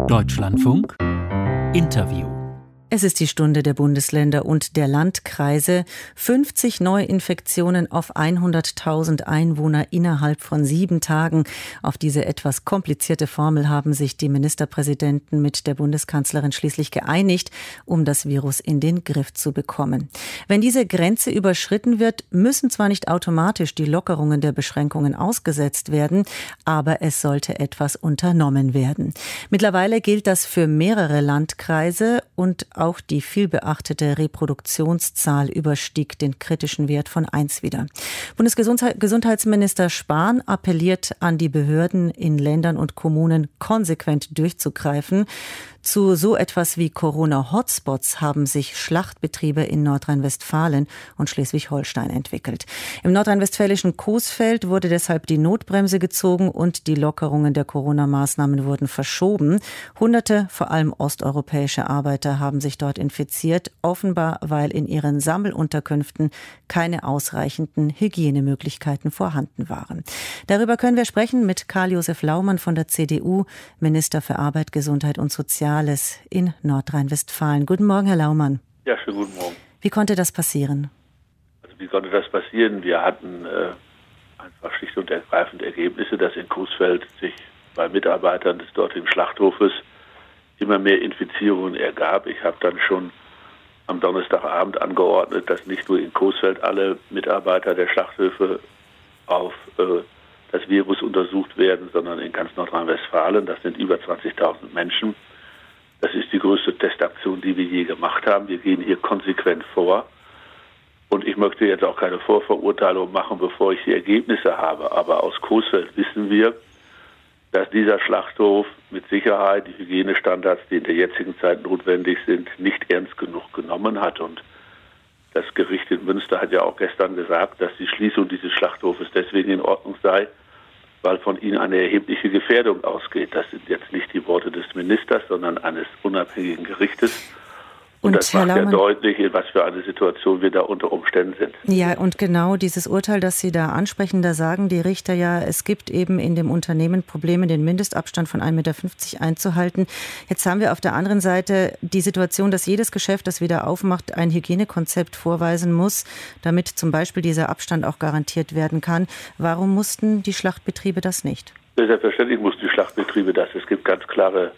Deutschlandfunk Interview. Es ist die Stunde der Bundesländer und der Landkreise. 50 Neuinfektionen auf 100.000 Einwohner innerhalb von 7 Tagen. Auf diese etwas komplizierte Formel haben sich die Ministerpräsidenten mit der Bundeskanzlerin schließlich geeinigt, um das Virus in den Griff zu bekommen. Wenn diese Grenze überschritten wird, müssen zwar nicht automatisch die Lockerungen der Beschränkungen ausgesetzt werden, aber es sollte etwas unternommen werden. Mittlerweile gilt das für mehrere Landkreise und auch die vielbeachtete Reproduktionszahl überstieg den kritischen Wert von 1 wieder. Bundesgesundheitsminister Spahn appelliert an die Behörden in Ländern und Kommunen, konsequent durchzugreifen. Zu so etwas wie Corona-Hotspots haben sich Schlachtbetriebe in Nordrhein-Westfalen und Schleswig-Holstein entwickelt. Im nordrhein-westfälischen Coesfeld wurde deshalb die Notbremse gezogen und die Lockerungen der Corona-Maßnahmen wurden verschoben. Hunderte, vor allem osteuropäische Arbeiter, haben sich dort infiziert, offenbar weil in ihren Sammelunterkünften keine ausreichenden Hygienemöglichkeiten vorhanden waren. Darüber können wir sprechen mit Karl-Josef Laumann von der CDU, Minister für Arbeit, Gesundheit und Soziales in Nordrhein-Westfalen. Guten Morgen, Herr Laumann. Ja, schönen guten Morgen. Wie konnte das passieren? Also wie konnte das passieren? Wir hatten einfach schlicht und ergreifend Ergebnisse, dass in Coesfeld sich bei Mitarbeitern des dortigen Schlachthofes immer mehr Infizierungen ergab. Ich habe dann schon am Donnerstagabend angeordnet, dass nicht nur in Coesfeld alle Mitarbeiter der Schlachthöfe auf das Virus untersucht werden, sondern in ganz Nordrhein-Westfalen. Das sind über 20.000 Menschen. Das ist die größte Testaktion, die wir je gemacht haben. Wir gehen hier konsequent vor. Und ich möchte jetzt auch keine Vorverurteilung machen, bevor ich die Ergebnisse habe. Aber aus Coesfeld wissen wir, dass dieser Schlachthof mit Sicherheit die Hygienestandards, die in der jetzigen Zeit notwendig sind, nicht ernst genug genommen hat. Und das Gericht in Münster hat ja auch gestern gesagt, dass die Schließung dieses Schlachthofes deswegen in Ordnung sei, weil von ihnen eine erhebliche Gefährdung ausgeht. Das sind jetzt nicht die Worte des Ministers, sondern eines unabhängigen Gerichtes. Und das macht ja deutlich, in was für eine Situation wir da unter Umständen sind. Ja, und genau dieses Urteil, das Sie da ansprechen, da sagen die Richter ja, es gibt eben in dem Unternehmen Probleme, den Mindestabstand von 1,50 Meter einzuhalten. Jetzt haben wir auf der anderen Seite die Situation, dass jedes Geschäft, das wieder aufmacht, ein Hygienekonzept vorweisen muss, damit zum Beispiel dieser Abstand auch garantiert werden kann. Warum mussten die Schlachtbetriebe das nicht? Selbstverständlich mussten die Schlachtbetriebe das. Es gibt ganz klare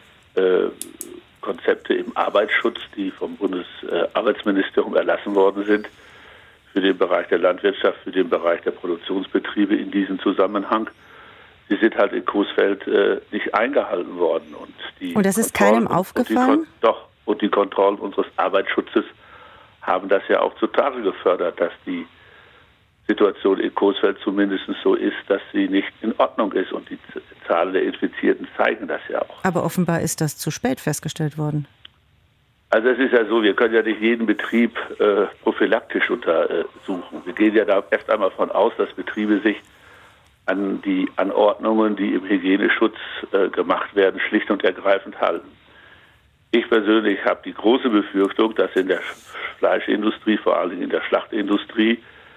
Konzepte im Arbeitsschutz, die vom Bundesarbeitsministerium erlassen worden sind, für den Bereich der Landwirtschaft, für den Bereich der Produktionsbetriebe in diesem Zusammenhang. Sie sind halt in Coesfeld nicht eingehalten worden. Und das ist keinem aufgefallen? Und die Kontrollen unseres Arbeitsschutzes haben das ja auch zutage gefördert, dass die Situation in Coesfeld zumindest so ist, dass sie nicht in Ordnung ist. Und die Zahlen der Infizierten zeigen das ja auch. Aber offenbar ist das zu spät festgestellt worden. Also es ist ja so, wir können ja nicht jeden Betrieb prophylaktisch untersuchen. Wir gehen ja da erst einmal davon aus, dass Betriebe sich an die Anordnungen, die im Hygieneschutz gemacht werden, schlicht und ergreifend halten. Ich persönlich habe die große Befürchtung, dass in der Fleischindustrie, vor allem in der Schlachtindustrie,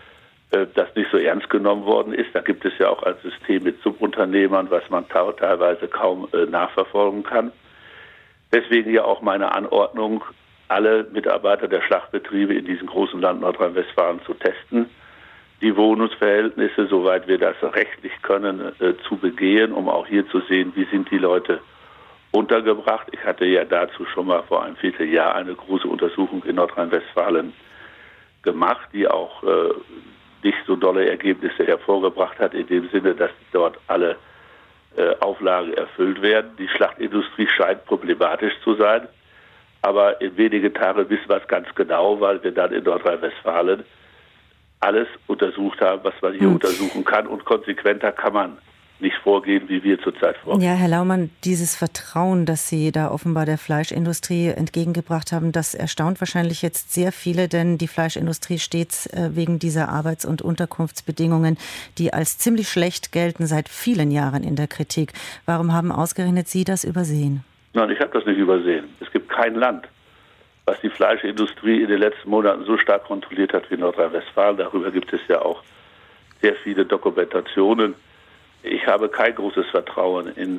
das nicht so ernst genommen worden ist. Da gibt es ja auch ein System mit Subunternehmern, was man teilweise kaum nachverfolgen kann. Deswegen ja auch meine Anordnung, alle Mitarbeiter der Schlachtbetriebe in diesem großen Land Nordrhein-Westfalen zu testen, die Wohnungsverhältnisse, soweit wir das rechtlich können, zu begehen, um auch hier zu sehen, wie sind die Leute untergebracht. Ich hatte ja dazu schon mal vor einem Vierteljahr eine große Untersuchung in Nordrhein-Westfalen gemacht, die auch nicht so dolle Ergebnisse hervorgebracht hat, in dem Sinne, dass dort alle Auflagen erfüllt werden. Die Schlachtindustrie scheint problematisch zu sein, aber in wenigen Tagen wissen wir es ganz genau, weil wir dann in Nordrhein-Westfalen alles untersucht haben, was man hier untersuchen kann, und konsequenter kann man nicht vorgehen, wie wir zurzeit vorgehen. Ja, Herr Laumann, dieses Vertrauen, das Sie da offenbar der Fleischindustrie entgegengebracht haben, das erstaunt wahrscheinlich jetzt sehr viele, denn die Fleischindustrie steht wegen dieser Arbeits- und Unterkunftsbedingungen, die als ziemlich schlecht gelten, seit vielen Jahren in der Kritik. Warum haben ausgerechnet Sie das übersehen? Nein, ich habe das nicht übersehen. Es gibt kein Land, was die Fleischindustrie in den letzten Monaten so stark kontrolliert hat wie Nordrhein-Westfalen. Darüber gibt es ja auch sehr viele Dokumentationen. Ich habe kein großes Vertrauen in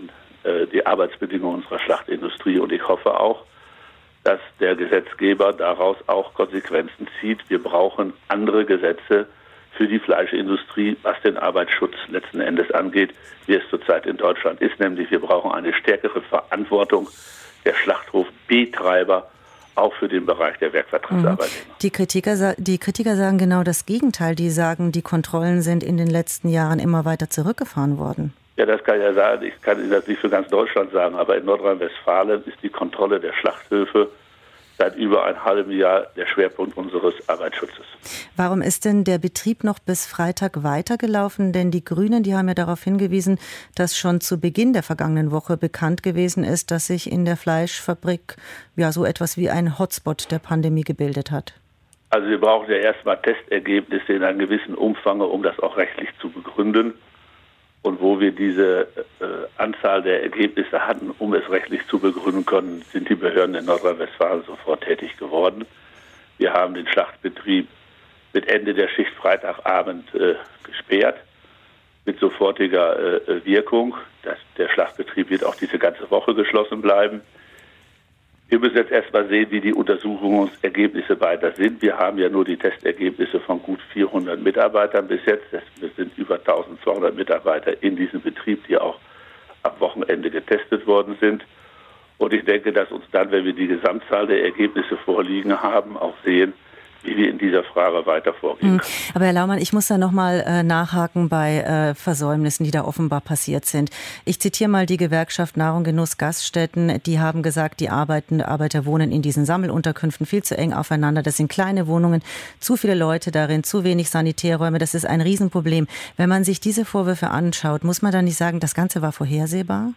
die Arbeitsbedingungen unserer Schlachtindustrie. Und ich hoffe auch, dass der Gesetzgeber daraus auch Konsequenzen zieht. Wir brauchen andere Gesetze für die Fleischindustrie, was den Arbeitsschutz letzten Endes angeht, wie es zurzeit in Deutschland ist. Nämlich wir brauchen eine stärkere Verantwortung der Schlachthofbetreiber, auch für den Bereich der Werkvertragsarbeitnehmer. Die Kritiker sagen genau das Gegenteil. Die sagen, die Kontrollen sind in den letzten Jahren immer weiter zurückgefahren worden. Ja, das kann ich ja sagen. Ich kann Ihnen das nicht für ganz Deutschland sagen, aber in Nordrhein-Westfalen ist die Kontrolle der Schlachthöfe seit über einem halben Jahr der Schwerpunkt unseres Arbeitsschutzes. Warum ist denn der Betrieb noch bis Freitag weitergelaufen? Denn die Grünen, die haben ja darauf hingewiesen, dass schon zu Beginn der vergangenen Woche bekannt gewesen ist, dass sich in der Fleischfabrik ja so etwas wie ein Hotspot der Pandemie gebildet hat. Also wir brauchen ja erstmal Testergebnisse in einem gewissen Umfang, um das auch rechtlich zu begründen. Und wo wir diese Anzahl der Ergebnisse hatten, um es rechtlich zu begründen können, sind die Behörden in Nordrhein-Westfalen sofort tätig geworden. Wir haben den Schlachtbetrieb mit Ende der Schicht Freitagabend gesperrt, mit sofortiger Wirkung. Der Schlachtbetrieb wird auch diese ganze Woche geschlossen bleiben. Wir müssen jetzt erstmal sehen, wie die Untersuchungsergebnisse weiter sind. Wir haben ja nur die Testergebnisse von gut 400 Mitarbeitern bis jetzt. Es sind über 1200 Mitarbeiter in diesem Betrieb, die auch am Wochenende getestet worden sind. Und ich denke, dass uns dann, wenn wir die Gesamtzahl der Ergebnisse vorliegen haben, auch sehen, wie wir in dieser Frage weiter vorgehen können. Aber Herr Laumann, ich muss da nochmal nachhaken bei Versäumnissen, die da offenbar passiert sind. Ich zitiere mal die Gewerkschaft Nahrung, Genuss, Gaststätten. Die haben gesagt, die Arbeiter wohnen in diesen Sammelunterkünften viel zu eng aufeinander. Das sind kleine Wohnungen, zu viele Leute darin, zu wenig Sanitärräume. Das ist ein Riesenproblem. Wenn man sich diese Vorwürfe anschaut, muss man dann nicht sagen, das Ganze war vorhersehbar?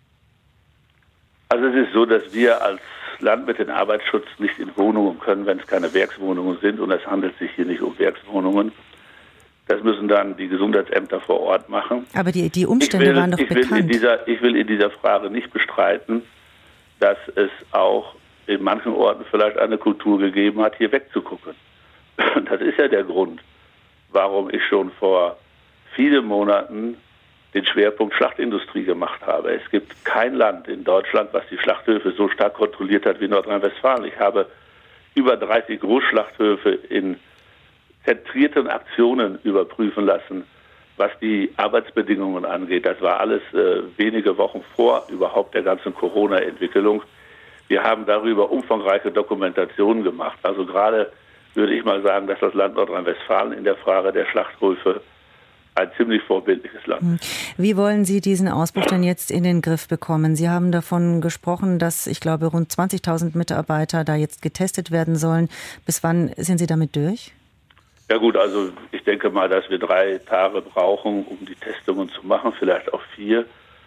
Also es ist so, dass wir als Land mit dem Arbeitsschutz nicht in Wohnungen können, wenn es keine Werkswohnungen sind, und es handelt sich hier nicht um Werkswohnungen. Das müssen dann die Gesundheitsämter vor Ort machen. Aber die Umstände waren doch bekannt. Ich will in dieser Frage nicht bestreiten, dass es auch in manchen Orten vielleicht eine Kultur gegeben hat, hier wegzugucken. Das ist ja der Grund, warum ich schon vor vielen Monaten den Schwerpunkt Schlachtindustrie gemacht habe. Es gibt kein Land in Deutschland, was die Schlachthöfe so stark kontrolliert hat wie Nordrhein-Westfalen. Ich habe über 30 Großschlachthöfe in zentrierten Aktionen überprüfen lassen, was die Arbeitsbedingungen angeht. Das war alles wenige Wochen vor überhaupt der ganzen Corona-Entwicklung. Wir haben darüber umfangreiche Dokumentationen gemacht. Also gerade würde ich mal sagen, dass das Land Nordrhein-Westfalen in der Frage der Schlachthöfe ein ziemlich vorbildliches Land. Wie wollen Sie diesen Ausbruch denn jetzt in den Griff bekommen? Sie haben davon gesprochen, dass, ich glaube, rund 20.000 Mitarbeiter da jetzt getestet werden sollen. Bis wann sind Sie damit durch? Ja gut, also ich denke mal, dass wir 3 Tage brauchen, um die Testungen zu machen, vielleicht auch 4.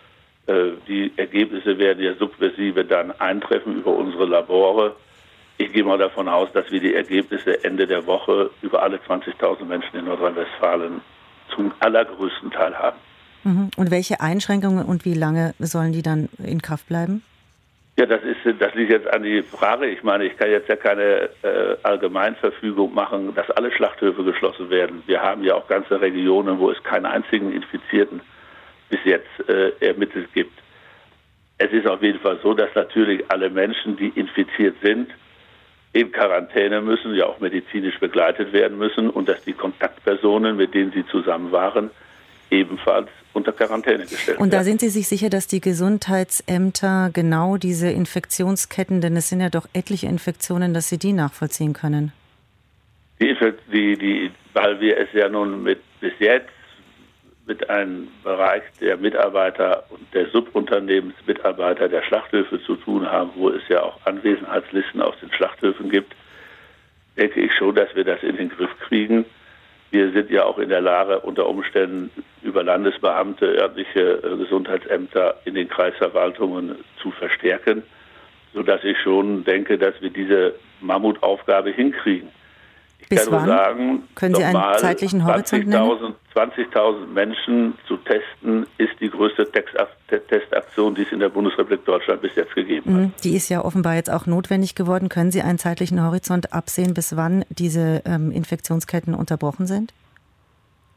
Die Ergebnisse werden ja sukzessive dann eintreffen über unsere Labore. Ich gehe mal davon aus, dass wir die Ergebnisse Ende der Woche über alle 20.000 Menschen in Nordrhein-Westfalen zum allergrößten Teil haben. Und welche Einschränkungen und wie lange sollen die dann in Kraft bleiben? Ja, das liegt jetzt an die Frage. Ich meine, ich kann jetzt ja keine Allgemeinverfügung machen, dass alle Schlachthöfe geschlossen werden. Wir haben ja auch ganze Regionen, wo es keinen einzigen Infizierten bis jetzt ermittelt gibt. Es ist auf jeden Fall so, dass natürlich alle Menschen, die infiziert sind, in Quarantäne müssen, ja auch medizinisch begleitet werden müssen, und dass die Kontaktpersonen, mit denen sie zusammen waren, ebenfalls unter Quarantäne gestellt werden. Und da sind Sie sich sicher, dass die Gesundheitsämter genau diese Infektionsketten, denn es sind ja doch etliche Infektionen, dass sie die nachvollziehen können? Weil wir es ja nun bis jetzt mit einem Bereich der Mitarbeiter und der Subunternehmensmitarbeiter der Schlachthöfe zu tun haben, wo es ja auch Anwesenheitslisten auf den Schlachthöfen gibt, denke ich schon, dass wir das in den Griff kriegen. Wir sind ja auch in der Lage, unter Umständen über Landesbeamte, örtliche Gesundheitsämter in den Kreisverwaltungen zu verstärken, sodass ich schon denke, dass wir diese Mammutaufgabe hinkriegen. Bis wann? Sagen, können Sie einen zeitlichen Horizont nennen? 20.000 Menschen zu testen, ist die größte Testaktion, die es in der Bundesrepublik Deutschland bis jetzt gegeben hat. Die ist ja offenbar jetzt auch notwendig geworden. Können Sie einen zeitlichen Horizont absehen, bis wann diese Infektionsketten unterbrochen sind?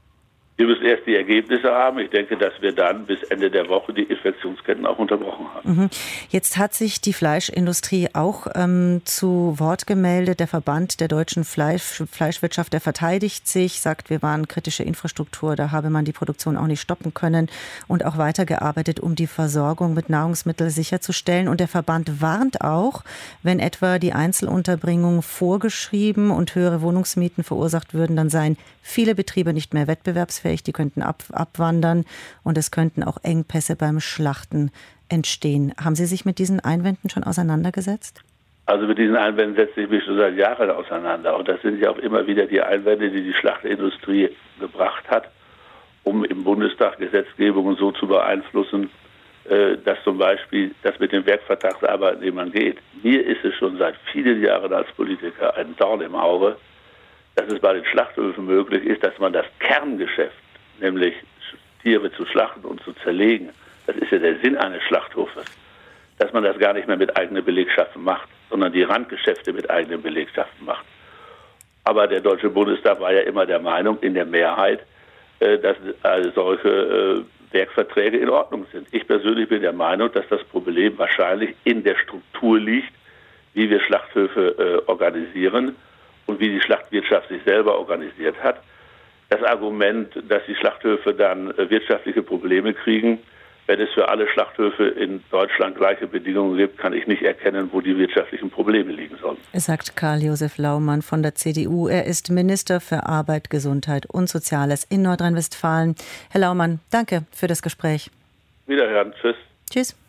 Wir müssen erst die Ergebnisse haben. Ich denke, dass wir dann bis Ende der Woche die Infektionsketten auch unterbrochen haben. Jetzt hat sich die Fleischindustrie auch zu Wort gemeldet. Der Verband der deutschen Fleischwirtschaft, der verteidigt sich, sagt, wir waren kritische Infrastruktur, da habe man die Produktion auch nicht stoppen können und auch weitergearbeitet, um die Versorgung mit Nahrungsmitteln sicherzustellen. Und der Verband warnt auch, wenn etwa die Einzelunterbringung vorgeschrieben und höhere Wohnungsmieten verursacht würden, dann seien viele Betriebe nicht mehr wettbewerbsfähig. Die könnten abwandern und es könnten auch Engpässe beim Schlachten entstehen. Haben Sie sich mit diesen Einwänden schon auseinandergesetzt? Also mit diesen Einwänden setze ich mich schon seit Jahren auseinander. Und das sind ja auch immer wieder die Einwände, die die Schlachtindustrie gebracht hat, um im Bundestag Gesetzgebungen so zu beeinflussen, dass zum Beispiel das mit den Werkvertragsarbeitnehmern geht. Mir ist es schon seit vielen Jahren als Politiker ein Dorn im Auge, dass es bei den Schlachthöfen möglich ist, dass man das Kerngeschäft, nämlich Tiere zu schlachten und zu zerlegen, das ist ja der Sinn eines Schlachthofes, dass man das gar nicht mehr mit eigenen Belegschaften macht, sondern die Randgeschäfte mit eigenen Belegschaften macht. Aber der Deutsche Bundestag war ja immer der Meinung, in der Mehrheit, dass solche Werkverträge in Ordnung sind. Ich persönlich bin der Meinung, dass das Problem wahrscheinlich in der Struktur liegt, wie wir Schlachthöfe organisieren und wie die Schlachtwirtschaft sich selber organisiert hat. Das Argument, dass die Schlachthöfe dann wirtschaftliche Probleme kriegen, wenn es für alle Schlachthöfe in Deutschland gleiche Bedingungen gibt, kann ich nicht erkennen, wo die wirtschaftlichen Probleme liegen sollen. Sagt Karl-Josef Laumann von der CDU. Er ist Minister für Arbeit, Gesundheit und Soziales in Nordrhein-Westfalen. Herr Laumann, danke für das Gespräch. Wiederhören. Tschüss. Tschüss.